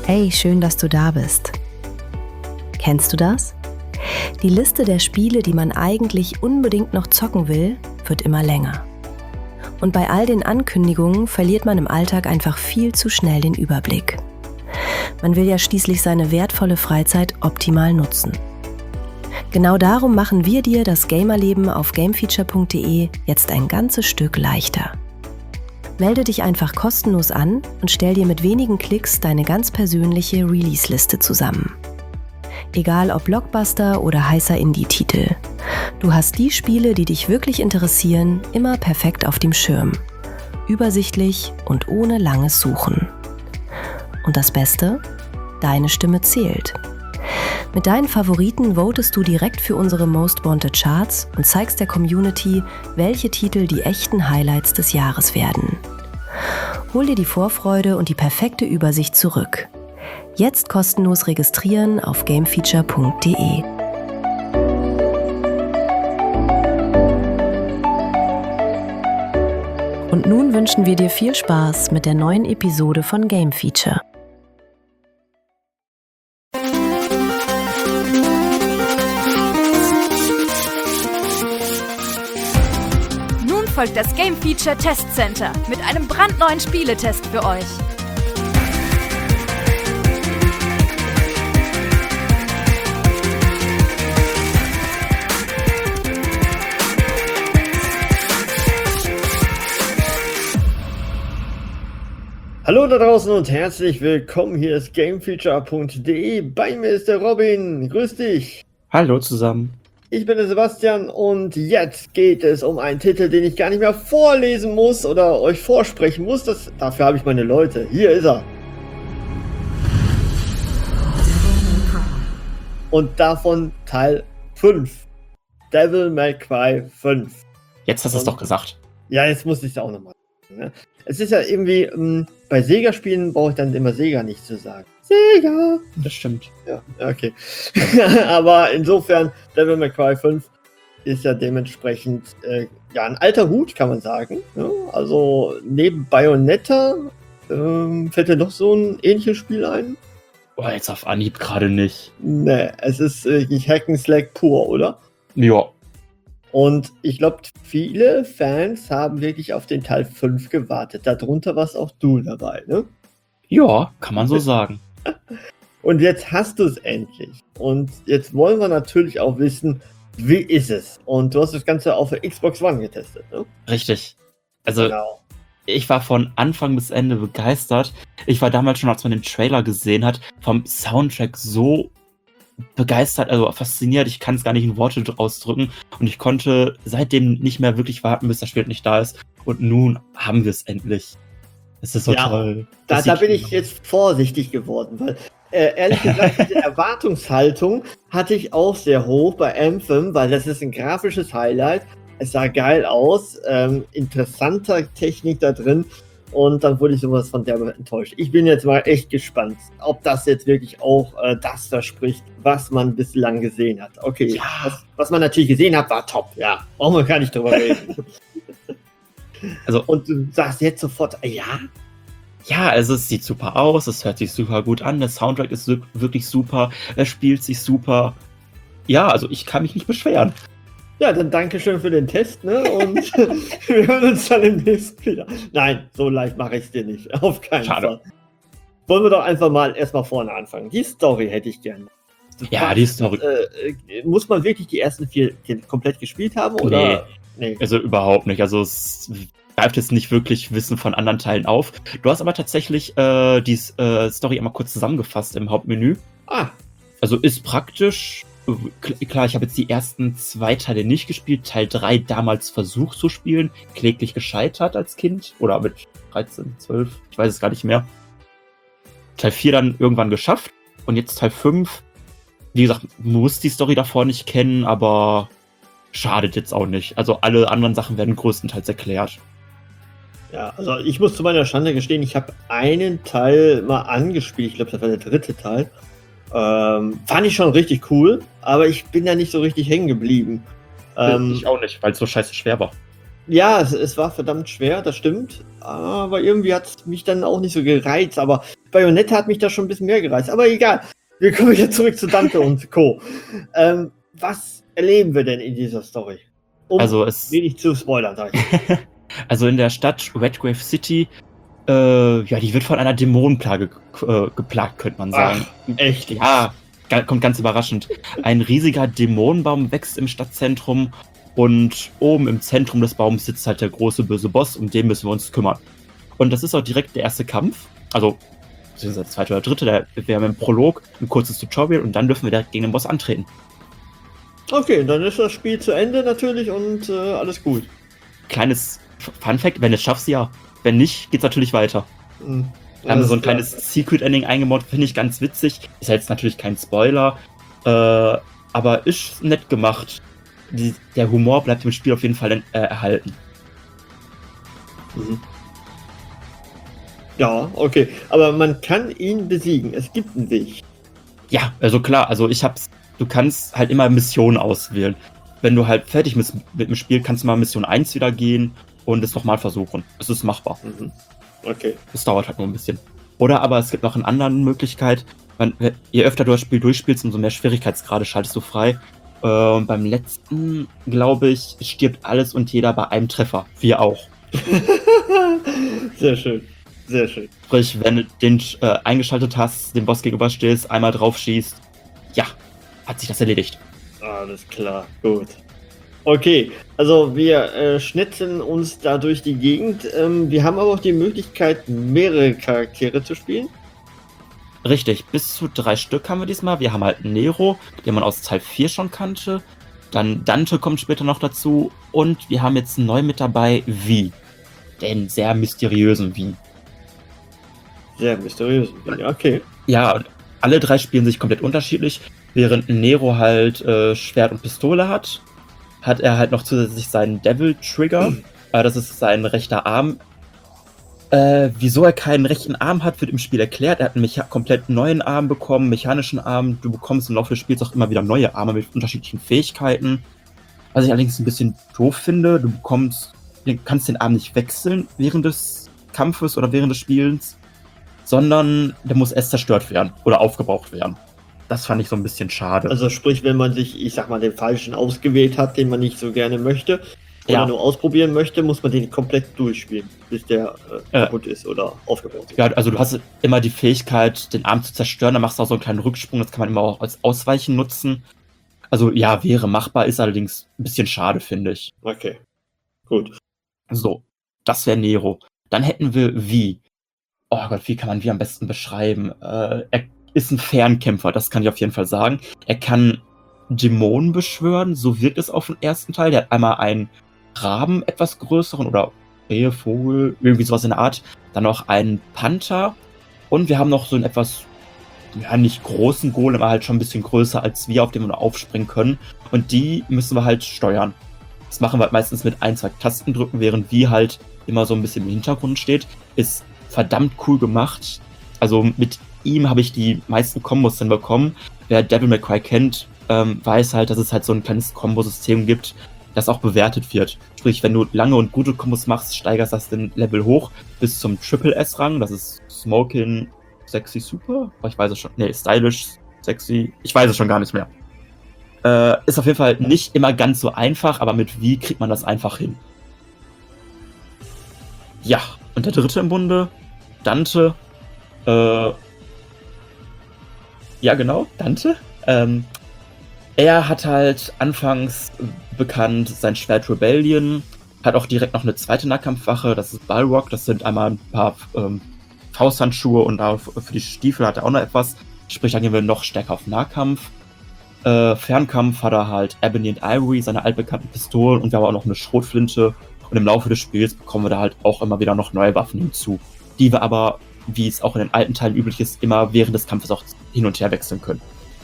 Hey, schön, dass du da bist. Kennst du das? Die Liste der Spiele, die man eigentlich unbedingt noch zocken will, wird immer länger. Und bei all den Ankündigungen verliert man im Alltag einfach viel zu schnell den Überblick. Man will ja schließlich seine wertvolle Freizeit optimal nutzen. Genau darum machen wir dir das Gamerleben auf gamefeature.de jetzt ein ganzes Stück leichter. Melde dich einfach kostenlos an und stell dir mit wenigen Klicks deine ganz persönliche Release-Liste zusammen. Egal ob Blockbuster oder heißer Indie-Titel. Du hast die Spiele, die dich wirklich interessieren, immer perfekt auf dem Schirm. Übersichtlich und ohne langes Suchen. Und das Beste? Deine Stimme zählt. Mit deinen Favoriten votest du direkt für unsere Most Wanted Charts und zeigst der Community, welche Titel die echten Highlights des Jahres werden. Hol dir die Vorfreude und die perfekte Übersicht zurück. Jetzt kostenlos registrieren auf gamefeature.de. Und nun wünschen wir dir viel Spaß mit der neuen Episode von Game Feature. Nun folgt das Game Feature Test Center mit einem brandneuen Spieletest für euch. Hallo da draußen und herzlich willkommen. Hier ist gamefeature.de. Bei mir ist der Robin. Grüß dich. Hallo zusammen. Ich bin der Sebastian und jetzt geht es um einen Titel, den ich gar nicht mehr vorlesen muss oder euch vorsprechen muss. Dafür habe ich meine Leute. Hier ist er. Und davon Teil 5. Devil May Cry 5. Jetzt hast du es doch gesagt. Ja, jetzt muss ich es auch nochmal sagen. Ne? Es ist ja irgendwie, bei Sega-Spielen brauche ich dann immer Sega nicht zu sagen. Sega! Das stimmt. Ja, okay. Aber insofern, Devil May Cry 5 ist ja dementsprechend ein alter Hut, kann man sagen. Ja, also neben Bayonetta fällt dir noch so ein ähnliches Spiel ein? Boah, jetzt auf Anhieb gerade nicht. Nee, es ist wirklich Hack'n'Slack pur, oder? Ja. Und ich glaube, viele Fans haben wirklich auf den Teil 5 gewartet. Darunter warst auch du dabei, ne? Ja, kann man so sagen. Und jetzt hast du es endlich. Und jetzt wollen wir natürlich auch wissen, wie ist es? Und du hast das Ganze auf der Xbox One getestet, ne? Richtig. Also, Genau. Ich war von Anfang bis Ende begeistert. Ich war damals schon, als man den Trailer gesehen hat, vom Soundtrack so begeistert, also fasziniert. Ich kann es gar nicht in Worte ausdrücken. Und ich konnte seitdem nicht mehr wirklich warten, bis das Spiel nicht da ist. Und nun haben wir es endlich. Es ist so toll. Da bin ich jetzt vorsichtig geworden, weil ehrlich gesagt, diese Erwartungshaltung hatte ich auch sehr hoch bei Anthem, weil das ist ein grafisches Highlight. Es sah geil aus, interessanter Technik da drin. Und dann wurde ich sowas von derbe enttäuscht. Ich bin jetzt mal echt gespannt, ob das jetzt wirklich auch das verspricht, was man bislang gesehen hat. Okay, ja. Was man natürlich gesehen hat, war top. Ja, brauchen wir gar nicht drüber reden. Also, und du sagst jetzt sofort, ja? Ja, also es sieht super aus, es hört sich super gut an, der Soundtrack ist wirklich super, er spielt sich super. Ja, also ich kann mich nicht beschweren. Ja, dann danke schön für den Test, ne? Und wir hören uns dann im nächsten wieder. Nein, so leicht mache ich es dir nicht. Auf keinen Fall. Wollen wir doch einfach mal erstmal vorne anfangen. Die Story hätte ich gerne. Die Story. Muss man wirklich die ersten 4 komplett gespielt haben? Oder? Nee. Also überhaupt nicht. Also es greift jetzt nicht wirklich Wissen von anderen Teilen auf. Du hast aber tatsächlich die Story einmal kurz zusammengefasst im Hauptmenü. Also ist praktisch. Klar, ich habe jetzt die ersten 2 Teile nicht gespielt. Teil 3 damals versucht zu spielen, kläglich gescheitert als Kind. Oder mit 13, 12, ich weiß es gar nicht mehr. Teil 4 dann irgendwann geschafft. Und jetzt Teil 5. Wie gesagt, muss die Story davor nicht kennen, aber schadet jetzt auch nicht. Also alle anderen Sachen werden größtenteils erklärt. Ja, also ich muss zu meiner Schande gestehen, ich habe einen Teil mal angespielt. Ich glaube, das war der 3. Teil. Fand ich schon richtig cool, aber ich bin da nicht so richtig hängen geblieben. Ich auch nicht, weil es so scheiße schwer war. Ja, es war verdammt schwer, das stimmt. Aber irgendwie hat es mich dann auch nicht so gereizt. Aber Bayonetta hat mich da schon ein bisschen mehr gereizt. Aber egal. Wir kommen jetzt zurück zu Dante und Co. Was erleben wir denn in dieser Story? Also es wenig zu spoilern, sag ich. Also in der Stadt Redgrave City, die wird von einer Dämonenplage geplagt, könnte man sagen. Ach, echt? Ja, kommt ganz überraschend. Ein riesiger Dämonenbaum wächst im Stadtzentrum und oben im Zentrum des Baums sitzt halt der große böse Boss, um den müssen wir uns kümmern. Und das ist auch direkt der erste Kampf, also beziehungsweise der zweite oder dritte, wir haben im Prolog ein kurzes Tutorial und dann dürfen wir direkt gegen den Boss antreten. Okay, dann ist das Spiel zu Ende natürlich und alles gut. Kleines Funfact, wenn du es schaffst, ja. Wenn nicht, geht's natürlich weiter. Da haben wir so ein kleines Secret-Ending eingebaut, finde ich ganz witzig. Ist ja jetzt natürlich kein Spoiler, aber ist nett gemacht. Der Humor bleibt im Spiel auf jeden Fall erhalten. Ja, okay. Aber man kann ihn besiegen. Es gibt einen Weg. Ja, also klar, du kannst halt immer Missionen auswählen. Wenn du halt fertig bist mit dem Spiel, kannst du mal Mission 1 wieder gehen und es nochmal versuchen. Es ist machbar. Okay. Es dauert halt nur ein bisschen. Oder aber es gibt noch eine andere Möglichkeit. Je öfter du das Spiel durchspielst, umso mehr Schwierigkeitsgrade schaltest du frei. Beim letzten, glaube ich, stirbt alles und jeder bei einem Treffer. Wir auch. Sehr schön. Sehr schön. Sprich, wenn du den eingeschaltet hast, dem Boss gegenüberstehst, einmal drauf schießt, ja, hat sich das erledigt. Alles klar, gut. Okay, also wir schnitzeln uns da durch die Gegend. Wir haben aber auch die Möglichkeit, mehrere Charaktere zu spielen. Richtig, bis zu 3 Stück haben wir diesmal. Wir haben halt Nero, den man aus Teil 4 schon kannte. Dann Dante kommt später noch dazu. Und wir haben jetzt neu mit dabei Vi. Den sehr mysteriösen Vi. Sehr mysteriösen Vi, okay. Ja, alle 3 spielen sich komplett unterschiedlich. Während Nero halt Schwert und Pistole hat er halt noch zusätzlich seinen Devil Trigger. Das ist sein rechter Arm. Wieso er keinen rechten Arm hat, wird im Spiel erklärt. Er hat einen komplett neuen Arm bekommen, mechanischen Arm. Du bekommst im Laufe des Spiels auch immer wieder neue Arme mit unterschiedlichen Fähigkeiten. Was ich allerdings ein bisschen doof finde, du kannst den Arm nicht wechseln während des Kampfes oder während des Spiels, sondern der muss erst zerstört werden oder aufgebraucht werden. Das fand ich so ein bisschen schade. Also sprich, wenn man sich, ich sag mal, den falschen ausgewählt hat, den man nicht so gerne möchte, oder nur ausprobieren möchte, muss man den komplett durchspielen, bis der kaputt ist oder aufgebaut ist. Ja, also du hast immer die Fähigkeit, den Arm zu zerstören, dann machst du auch so einen kleinen Rücksprung, das kann man immer auch als Ausweichen nutzen. Also ja, wäre machbar, ist allerdings ein bisschen schade, finde ich. Okay, gut. So, das wäre Nero. Dann hätten wir Vi. Oh Gott, wie kann man Vi am besten beschreiben? Er ist ein Fernkämpfer, das kann ich auf jeden Fall sagen. Er kann Dämonen beschwören, so wirkt es auf den ersten Teil. Der hat einmal einen Raben, etwas größeren, oder Rehe, Vogel, irgendwie sowas in der Art. Dann noch einen Panther. Und wir haben noch so einen etwas, ja, nicht großen Golem, aber halt schon ein bisschen größer als wir, auf dem wir aufspringen können. Und die müssen wir halt steuern. Das machen wir halt meistens mit 1, 2 Tastendrücken, während Vi halt immer so ein bisschen im Hintergrund steht. Ist verdammt cool gemacht. Also mit ihm habe ich die meisten Kombos dann bekommen. Wer Devil May Cry kennt, weiß halt, dass es halt so ein kleines Kombosystem gibt, das auch bewertet wird. Sprich, wenn du lange und gute Kombos machst, steigerst das den Level hoch bis zum Triple S-Rang. Das ist Smoking, Sexy, Super. Ich weiß es schon. Nee, Stylish, Sexy. Ich weiß es schon gar nicht mehr. Ist auf jeden Fall nicht immer ganz so einfach, aber mit Vi kriegt man das einfach hin. Ja, und der dritte im Bunde, Dante. Ja, genau, Dante. Er hat halt anfangs bekannt sein Schwert Rebellion, hat auch direkt noch eine zweite Nahkampfwaffe, das ist Balrog, das sind einmal ein paar Fausthandschuhe und für die Stiefel hat er auch noch etwas, sprich, dann gehen wir noch stärker auf Nahkampf. Fernkampf hat er halt Ebony and Ivory, seine altbekannten Pistolen, und wir haben auch noch eine Schrotflinte, und im Laufe des Spiels bekommen wir da halt auch immer wieder noch neue Waffen hinzu, die wir aber, wie es auch in den alten Teilen üblich ist, immer während des Kampfes auch hin und her wechseln können.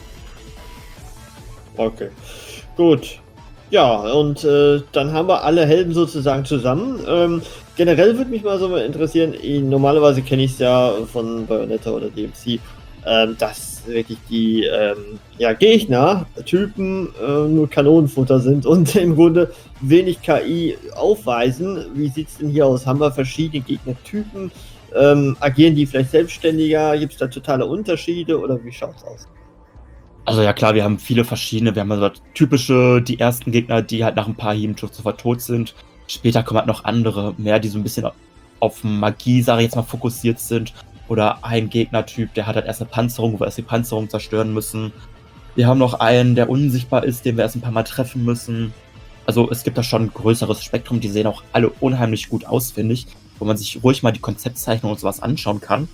Okay, gut. Ja, und dann haben wir alle Helden sozusagen zusammen. Generell würde mich mal so mal interessieren, normalerweise kenne ich es ja von Bayonetta oder DMC, dass wirklich die Gegner, Typen nur Kanonenfutter sind und im Grunde wenig KI aufweisen. Wie sieht es denn hier aus? Haben wir verschiedene Gegnertypen? Agieren die vielleicht selbstständiger? Gibt es da totale Unterschiede oder wie schaut es aus? Also ja klar, wir haben viele verschiedene. Wir haben also typische, die ersten Gegner, die halt nach ein paar Hieben sofort tot sind. Später kommen halt noch andere, mehr, die so ein bisschen auf Magie, sage ich jetzt mal, fokussiert sind. Oder ein Gegnertyp, der hat halt erst eine Panzerung, wo wir erst die Panzerung zerstören müssen. Wir haben noch einen, der unsichtbar ist, den wir erst ein paar Mal treffen müssen. Also es gibt da schon ein größeres Spektrum. Die sehen auch alle unheimlich gut aus, finde ich. Wo man sich ruhig mal die Konzeptzeichnung und sowas anschauen kann.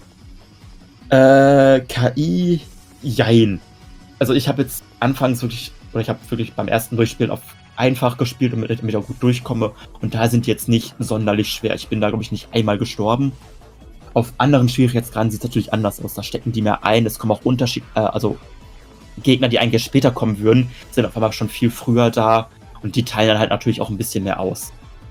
KI, jein. Also ich habe jetzt anfangs wirklich, oder ich habe wirklich beim ersten Durchspielen auf einfach gespielt, damit ich auch gut durchkomme. Und da sind die jetzt nicht sonderlich schwer. Ich bin da, glaube ich, nicht einmal gestorben. Auf anderen Schwierigkeitsgraden sieht es natürlich anders aus. Da stecken die mehr ein. Es kommen auch also Gegner, die eigentlich später kommen würden, sind auf einmal schon viel früher da. Und die teilen dann halt natürlich auch ein bisschen mehr aus.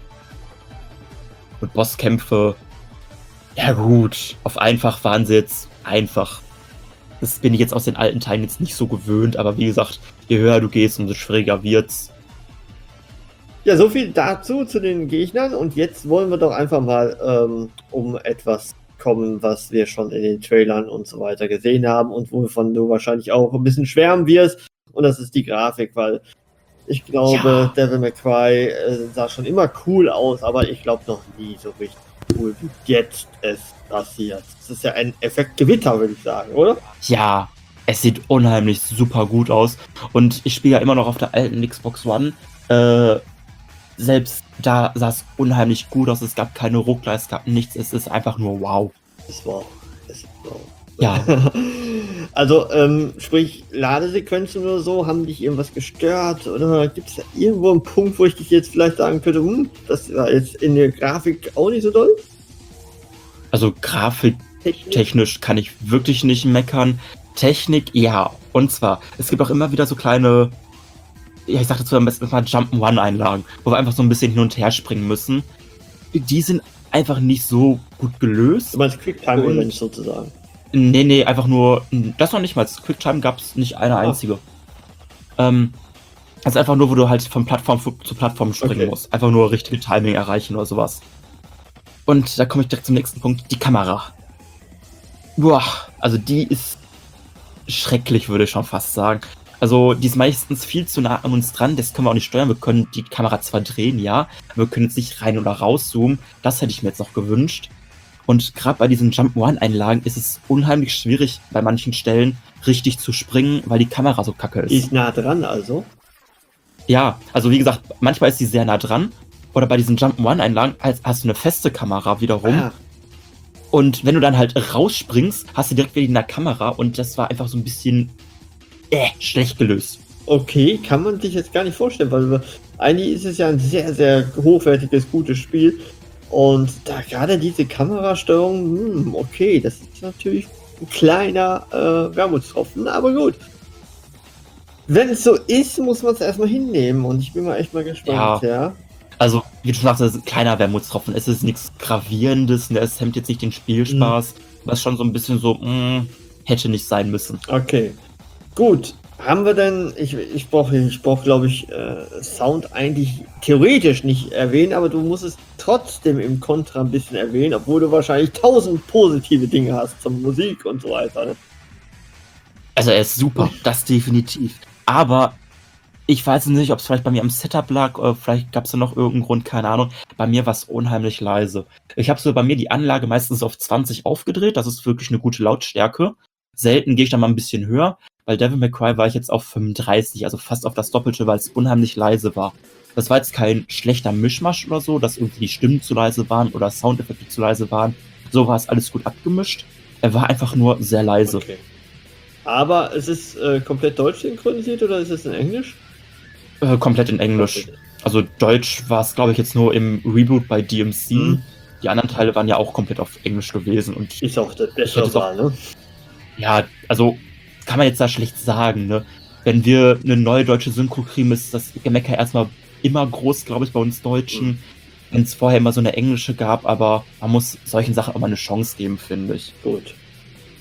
Und Bosskämpfe, ja gut, auf einfach waren sie jetzt einfach. Das bin ich jetzt aus den alten Teilen jetzt nicht so gewöhnt. Aber wie gesagt, je höher du gehst, umso schwieriger wird's. Ja, so viel dazu, zu den Gegnern. Und jetzt wollen wir doch einfach mal um etwas kommen, was wir schon in den Trailern und so weiter gesehen haben und wovon du wahrscheinlich auch ein bisschen schwärmen wirst. Und das ist die Grafik, weil ich glaube, Devil May Cry sah schon immer cool aus, aber ich glaube noch nie so richtig cool, wie jetzt es passiert. Das ist ja ein Effektgewitter, würde ich sagen, oder? Ja, es sieht unheimlich super gut aus. Und ich spiele ja immer noch auf der alten Xbox One. Selbst da sah es unheimlich gut aus. Es gab keine Ruckler, es gab nichts. Es ist einfach nur wow. Es war wow. Ja. Also, sprich, Ladesequenzen oder so, haben dich irgendwas gestört? Oder gibt es da irgendwo einen Punkt, wo ich dich jetzt vielleicht sagen könnte, das war jetzt in der Grafik auch nicht so doll? Also grafiktechnisch kann ich wirklich nicht meckern. Technik, ja. Und zwar, es gibt auch immer wieder so kleine, ich sag dazu am besten mal Jump'n'Run-Einlagen, wo wir einfach so ein bisschen hin und her springen müssen. Die sind einfach nicht so gut gelöst. Du meinst Quicktime-Events sozusagen? Nee, einfach nur, das noch nicht mal. Quicktime gab es nicht eine einzige. Also einfach nur, wo du halt von Plattform zu Plattform springen musst. Einfach nur richtige Timing erreichen oder sowas. Und da komme ich direkt zum nächsten Punkt, die Kamera. Boah, also die ist schrecklich, würde ich schon fast sagen. Also die ist meistens viel zu nah an uns dran, das können wir auch nicht steuern. Wir können die Kamera zwar drehen, ja, aber wir können jetzt nicht rein oder rauszoomen. Das hätte ich mir jetzt noch gewünscht. Und gerade bei diesen Jump-One-Einlagen ist es unheimlich schwierig, bei manchen Stellen richtig zu springen, weil die Kamera so kacke ist. Die ist nah dran also? Ja, also wie gesagt, manchmal ist sie sehr nah dran. Oder bei diesen Jump-One-Einlagen hast du eine feste Kamera wiederum. Ah. Und wenn du dann halt rausspringst, hast du direkt wieder in der Kamera. Und das war einfach so ein bisschen schlecht gelöst. Okay, kann man sich jetzt gar nicht vorstellen, weil eigentlich ist es ja ein sehr, sehr hochwertiges, gutes Spiel. Und da gerade diese Kamerasteuerung, okay, das ist natürlich ein kleiner Wermutstropfen, aber gut. Wenn es so ist, muss man es erstmal hinnehmen und ich bin mal echt mal gespannt, ja. Also, wie du schon sagst, das ist ein kleiner Wermutstropfen. Es ist nichts Gravierendes, es hemmt jetzt nicht den Spielspaß, was schon so ein bisschen so, hätte nicht sein müssen. Okay, gut. Haben wir denn, ich brauche, glaube ich, Sound eigentlich theoretisch nicht erwähnen, aber du musst es trotzdem im Kontra ein bisschen erwähnen, obwohl du wahrscheinlich 1000 positive Dinge hast zur Musik und so weiter. Ne? Also er ist super, das definitiv. Aber ich weiß nicht, ob es vielleicht bei mir am Setup lag oder vielleicht gab es da noch irgendeinen Grund, keine Ahnung. Bei mir war es unheimlich leise. Ich habe so bei mir die Anlage meistens auf 20 aufgedreht, das ist wirklich eine gute Lautstärke. Selten gehe ich da mal ein bisschen höher. Bei Devil May Cry war ich jetzt auf 35, also fast auf das Doppelte, weil es unheimlich leise war. Das war jetzt kein schlechter Mischmasch oder so, dass irgendwie die Stimmen zu leise waren oder Soundeffekte zu leise waren. So war es alles gut abgemischt. Er war einfach nur sehr leise. Okay. Aber es ist komplett deutsch synchronisiert oder ist es in Englisch? Komplett in Englisch. Okay. Also Deutsch war es, glaube ich, jetzt nur im Reboot bei DMC. Die anderen Teile waren ja auch komplett auf Englisch gewesen. Und ist auch das bessere Wahl, ne? Ja, also kann man jetzt da schlecht sagen, ne? Wenn wir eine neue deutsche Synchro kriegen, ist das Gemecker erstmal immer groß, glaube ich, bei uns Deutschen. Wenn es vorher immer so eine englische gab, aber man muss solchen Sachen auch mal eine Chance geben, finde ich. Gut.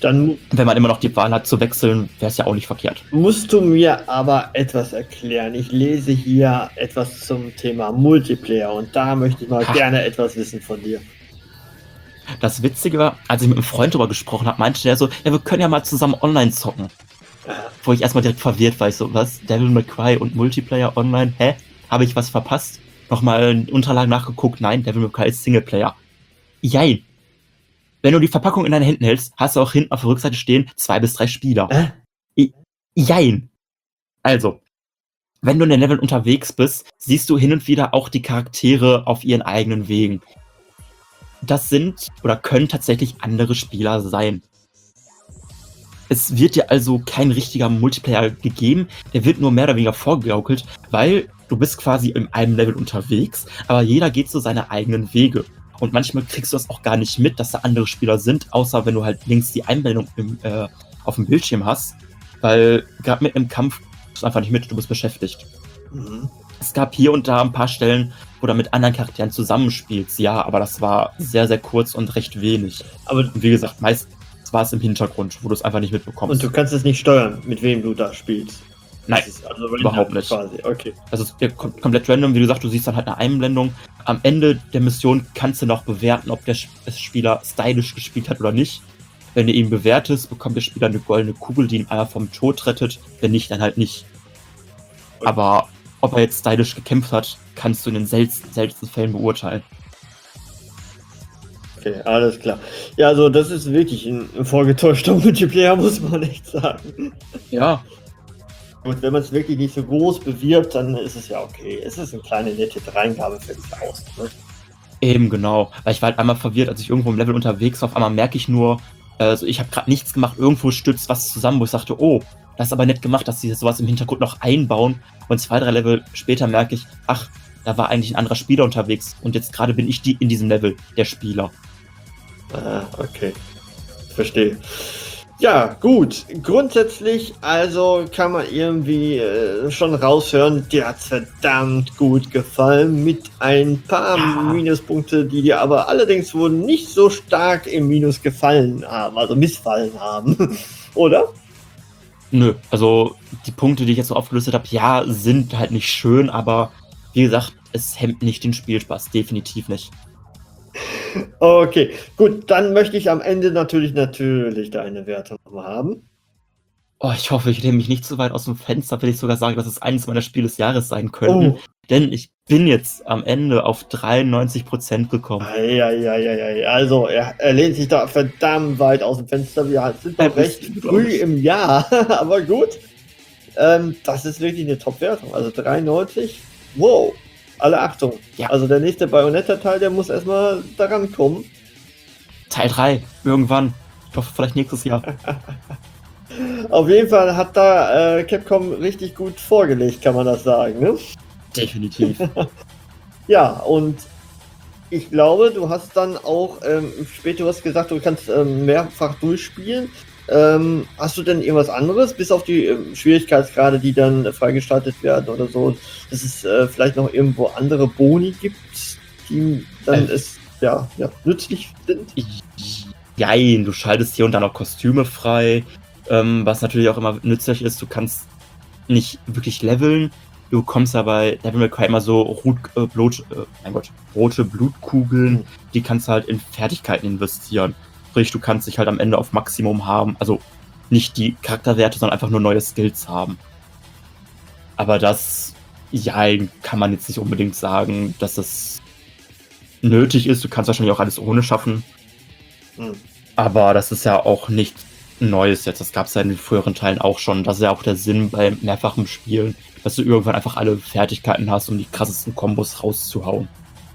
Dann, wenn man immer noch die Wahl hat zu wechseln, wäre es ja auch nicht verkehrt. musst du mir aber etwas erklären. Ich lese hier etwas zum Thema Multiplayer und da möchte ich mal gerne etwas wissen von dir. Das Witzige war, als ich mit einem Freund darüber gesprochen habe, meinte der so, ja, wir können ja mal zusammen online zocken. Wo ich erstmal direkt verwirrt war, ich so, was? Devil May Cry und Multiplayer online? Hä? Habe ich was verpasst? Nochmal in Unterlagen nachgeguckt, nein, Devil May Cry ist Singleplayer. Jein. Wenn du die Verpackung in deinen Händen hältst, hast du auch hinten auf der Rückseite stehen 2 bis 3 Spieler. Jein. Also, wenn du in den Leveln unterwegs bist, siehst du hin und wieder auch die Charaktere auf ihren eigenen Wegen. Das sind oder können tatsächlich andere Spieler sein. Es wird dir also kein richtiger Multiplayer gegeben, der wird nur mehr oder weniger vorgegaukelt, weil du bist quasi in einem Level unterwegs, aber jeder geht so seine eigenen Wege. Und manchmal kriegst du das auch gar nicht mit, dass da andere Spieler sind, außer wenn du halt links die Einblendung auf dem Bildschirm hast, weil gerade mit einem Kampf bist du einfach nicht mit, du bist beschäftigt. Mhm. Es gab hier und da ein paar Stellen, wo du mit anderen Charakteren zusammenspielst, ja, aber das war sehr, sehr kurz und recht wenig. Aber Und wie gesagt, meistens war es im Hintergrund, wo du es einfach nicht mitbekommst. und du kannst es nicht steuern, mit wem du da spielst. Nein, Das ist also random überhaupt nicht. Quasi. Okay. Also es ist komplett random, wie gesagt, du siehst dann halt eine Einblendung. Am Ende der Mission kannst du noch bewerten, ob der Spieler stylisch gespielt hat oder nicht. Wenn du ihn bewertest, bekommt der Spieler eine goldene Kugel, die ihn einmal vom Tod rettet. Wenn nicht, dann halt nicht. Aber ob er jetzt stylisch gekämpft hat, kannst du in den seltensten Fällen beurteilen. Okay, alles klar. Ja, also das ist wirklich ein vorgetäuschter Multiplayer, muss man echt sagen. Ja, Gut, wenn man es wirklich nicht so groß bewirbt, dann ist es ja okay. Es ist eine kleine nette Dreingabe für dich aus. Ne? eben genau. Weil ich war halt einmal verwirrt, als ich irgendwo im Level unterwegs war. Auf einmal merke ich nur, also ich habe gerade nichts gemacht, irgendwo stürzt was zusammen, wo ich sagte, oh, das ist aber nett gemacht, dass sie sowas im Hintergrund noch einbauen. Und 2, 3 Level später merke ich, ach, da war eigentlich ein anderer Spieler unterwegs. Und jetzt gerade bin ich in diesem Level, der Spieler. Ah, okay. Verstehe. Ja, gut. Grundsätzlich, also kann man irgendwie schon raushören, dir hat's verdammt gut gefallen, mit ein paar Minuspunkte, die dir aber allerdings wohl nicht so stark im Minus gefallen haben, also missfallen haben. Oder? Nö, also die Punkte, die ich jetzt so aufgelistet habe, ja, sind halt nicht schön, aber wie gesagt, es hemmt nicht den Spielspaß, definitiv nicht. Okay, gut, dann möchte ich am Ende natürlich deine Wertung nochmal haben. Oh, ich hoffe, ich nehme mich nicht zu weit aus dem Fenster, will ich sogar sagen, dass es eines meiner Spiele des Jahres sein könnten. Oh. Denn ich bin jetzt am Ende auf 93% gekommen. Eieieiei. Also, er lehnt sich da verdammt weit aus dem Fenster. Wir sind noch recht früh im Jahr, aber gut. Das ist wirklich eine Top-Wertung. Also 93. Wow. Alle Achtung. Ja. Also der nächste Bayonetta-Teil, der muss erstmal daran kommen. Teil 3, irgendwann. Ich hoffe, vielleicht nächstes Jahr. Auf jeden Fall hat da Capcom richtig gut vorgelegt, kann man das sagen, ne? Definitiv. Ja, und ich glaube, du hast dann auch später was gesagt, du kannst mehrfach durchspielen. Hast du denn irgendwas anderes, bis auf die Schwierigkeitsgrade, die dann freigestaltet werden oder so, dass es vielleicht noch irgendwo andere Boni gibt, die dann nützlich sind? Jein, du schaltest hier und da noch Kostüme frei, was natürlich auch immer nützlich ist. Du kannst nicht wirklich leveln. Du bekommst ja bei Devil May Cry immer so rote Blutkugeln, die kannst du halt in Fertigkeiten investieren. Sprich, du kannst dich halt am Ende auf Maximum haben, also nicht die Charakterwerte, sondern einfach nur neue Skills haben. Aber das, kann man jetzt nicht unbedingt sagen, dass das nötig ist. Du kannst wahrscheinlich auch alles ohne schaffen. Aber das ist ja auch nichts Neues jetzt. Das gab es ja in den früheren Teilen auch schon. Das ist ja auch der Sinn bei mehrfachem Spielen, dass du irgendwann einfach alle Fertigkeiten hast, um die krassesten Kombos rauszuhauen.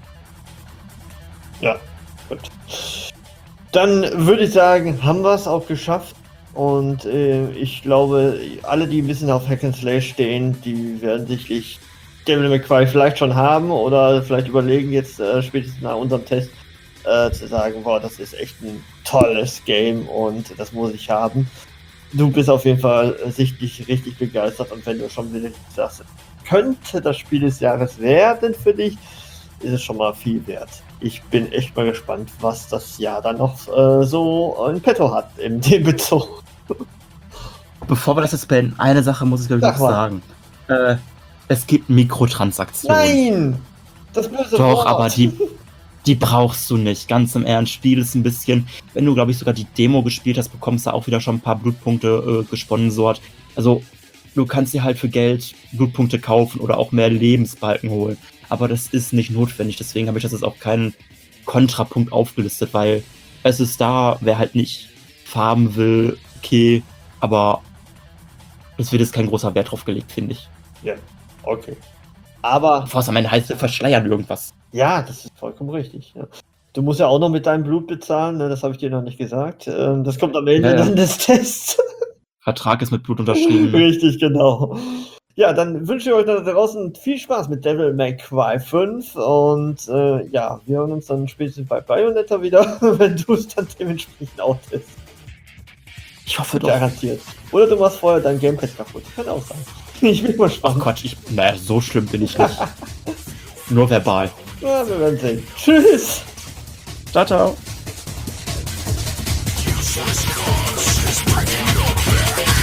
Ja, gut. Dann würde ich sagen, haben wir es auch geschafft. Und ich glaube, alle, die ein bisschen auf Hack and Slash stehen, die werden sicherlich Devil May Cry vielleicht schon haben oder vielleicht überlegen jetzt spätestens nach unserem Test zu sagen, boah, das ist echt ein tolles Game und das muss ich haben. Du bist auf jeden Fall sichtlich richtig begeistert und wenn du schon wieder sagst, könnte das Spiel des Jahres werden für dich, ist es schon mal viel wert. ich bin echt mal gespannt, was das Jahr dann noch so in petto hat in dem Bezug. Bevor wir das jetzt beenden, eine Sache muss ich, glaube ich, noch sagen. Es gibt Mikrotransaktionen. Nein! Das böse Doch, Wort. aber die brauchst du nicht. Ganz im Ernst, Spiel ist ein bisschen, wenn du, glaube ich, sogar die Demo gespielt hast, bekommst du auch wieder schon ein paar Blutpunkte gesponsort. Also, du kannst dir halt für Geld Blutpunkte kaufen oder auch mehr Lebensbalken holen. Aber das ist nicht notwendig. Deswegen habe ich das jetzt auch keinen Kontrapunkt aufgelistet, weil es ist da, wer halt nicht farben will, okay, aber es wird jetzt kein großer Wert drauf gelegt, finde ich. Ja, okay. Aber. Bevor es am Ende heißt, wir verschleiern irgendwas. Ja, das ist vollkommen richtig. Ja. Du musst ja auch noch mit deinem Blut bezahlen, ne? Das habe ich dir noch nicht gesagt. Das kommt am Ende dann des Tests. Vertrag ist mit Blut unterschrieben. Richtig, genau. Ja, dann wünsche ich euch da draußen viel Spaß mit Devil May Cry 5 und ja, wir hören uns dann spätestens bei Bayonetta wieder, wenn du es dann dementsprechend auch testest. Ich hoffe doch. Garantiert. Oder du machst vorher dein Gamepad kaputt. Kann auch sein. Ich bin mal Ach spannend. Quatsch, naja, so schlimm bin ich nicht. Nur verbal. Ja, wir werden sehen. Tschüss. Ciao, ciao. Useless cause is bringing up back.